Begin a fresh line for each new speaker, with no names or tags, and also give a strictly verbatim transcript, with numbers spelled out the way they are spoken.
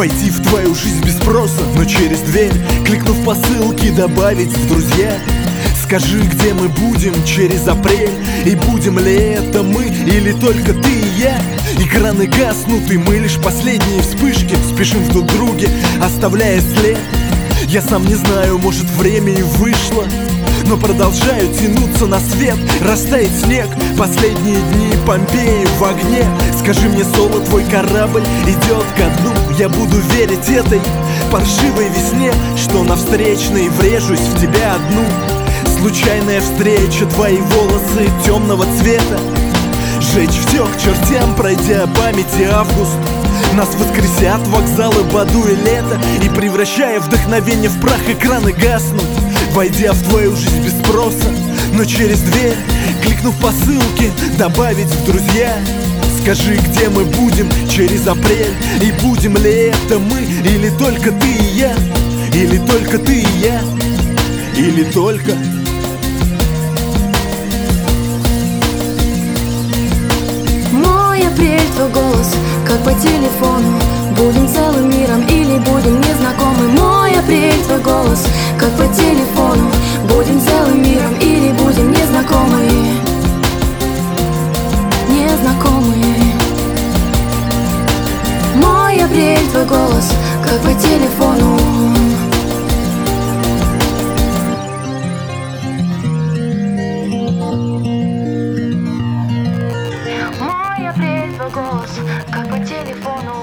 Войти в твою жизнь без спроса, но через дверь, кликнув по ссылке, добавить в друзья. Скажи, где мы будем через апрель, и будем ли это мы, или только ты и я? Экраны гаснут, и мы лишь последние вспышки спешим в друг друге, оставляя след. Я сам не знаю, может, время и вышло, но продолжаю тянуться на свет. Растает снег, последние дни Помпеи в огне. Скажи мне, соло, твой корабль идет ко дну. Я буду верить этой паршивой весне, что на встречной врежусь в тебя одну. Случайная встреча, твои волосы темного цвета, жечь все к чертям, пройдя памяти август. Нас воскресят вокзалы, Баду и лето, и превращая вдохновение в прах, экраны гаснут. Войдя в твою жизнь без спроса, но через дверь, кликнув по ссылке, добавить в друзья. Скажи, где мы будем через апрель, и будем ли это мы, или только ты и я? Или только ты и я? Или только...
Мой апрель, твой голос, как по телефону. Будем целым миром или будем незнакомы? Мой апрель, твой голос, как по телефону. Будем целым миром или будем незнакомы? Незнакомые. Мой апрель, твой голос, как по телефону. Мой апрель, твой голос, как по телефону.